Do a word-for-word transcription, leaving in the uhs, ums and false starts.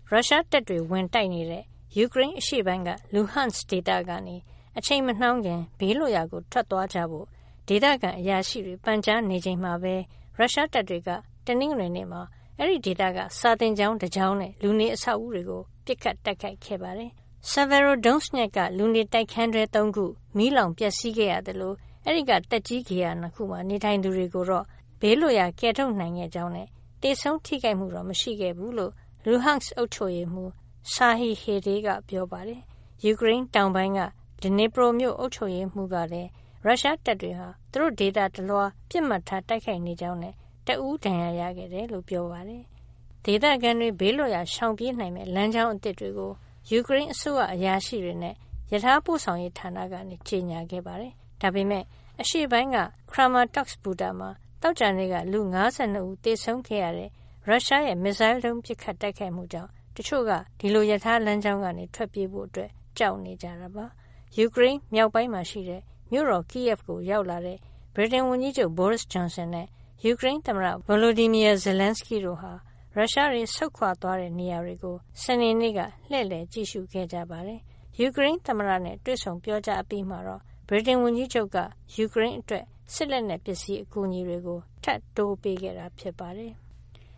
ရုရှားတပ်တွေဝင်တိုက်နေတဲ့ယူကရိန်းအရှေ့ပိုင်းကလူဟန့်စ်ဒေသကနေအချိန်မနှောင်းခင်ဘေးလွတ်ရာကိုထွက်သွားကြဖို့ဒေသခံအရာရှိတွေပန်ကြားနေချိန်မှာပဲရုရှားတပ်တွေကတနင်္ဂနွေနေ့မှာအဲ့ဒီဒေသကစာတင်ကျောင်းတစ်ကျောင်းနဲ့လူနေအဆောက်အဦတွေကိုပစ်ခတ်တိုက်ခိုက်ခဲ့ပါတယ်။ Severodonetsk ကလူနေတိုက်ခန်းတွေသုံးခုမီးလောင်ပျက်စီးခဲ့ရတယ်လို့အဲ့ဒီကတက်ကြီးဂေဟာနှစ်ခုမှာနေထိုင်သူတွေကိုတော့ဘေးလွတ်ရာကယ်ထုတ်နိုင်ခဲ့ကြောင်းနဲ့တေဆုံးထိခိုက်မှုတော့မရှိခဲ့ဘူးလို့လူဟန့်စ်အုပ်ချုပ်ရေးမှူး Serhiy Haidai ကပြောပါတယ်။ယူကရိန်းတောင်ပိုင်းက Dnipro မြို့အုပ်ချုပ်ရေးမှူးကလည်းရုရှားတပ်တွေဟာသူတို့ဒေသတလွှာပြစ်မှတ်ထားတိုက်ခိုက်နေကြောင်းနဲ့တဦးဒဏ်ရာရခဲ့တယ်လို့ပြောပါတယ်။ဒေသခံတွေဘေးလွတ်ရာရှောင်ပြေးနိုင်မဲ့လမ်းကြောင်းအသစ်တွေကိုယူကရိန်းအစိုးရအရာရှိတွေနဲ့ရထားပို့ဆောင်ရေးဌာနကနေကြေညာခဲ့ပါတယ်။ဒါပေမဲ့အရှေ့ပိုင်းက Kramatorsk ဘူတာမှာတောက်ကြနေ့ကလူ၅၂ဦးသေဆုံးခဲ့ရတဲ့ရုရှားရဲ့မစ်ဇိုင်းဒုံးပစ်ခတ်တိုက်ခိုက်မှုကြောင့်တချို့ကဒီလိုရထားလမ်းကြောင်းကနေထွက်ပြေးဖို့အတွက်ကြောက်နေကြတာပါ။ယူကရိန်းမြောက်ပိုင်းမှာရှိတဲ့မြို့တော် Kyiv ကိုရောက်လာတဲ့ဗြိတိန်ဝန်ကြီးချုပ် Boris Johnson နဲ့ယူကရိန်းသမ္မတ Volodymyr Zelensky တို့ဟာရုရှားတွေဆုတ်ခွာသွားတဲ့နေရာတွေကိုစနေနေ့ကလှည့်လည်ကြည့်ရှုခဲ့ကြပါတယ်။ယူကရိန်းသမ္မတနဲ့တွေ့ဆုံပြောကြားအပြီးမှာတော့ဗြိတိန်ဝန်ကြီးချုပ်ကယူကရိန်းအတွက်စစ်လက်နက်ပစ္စည်းအကူအညီတွေကိုထပ်တိုးပေးခဲ့တာဖြစ်ပါတယ်။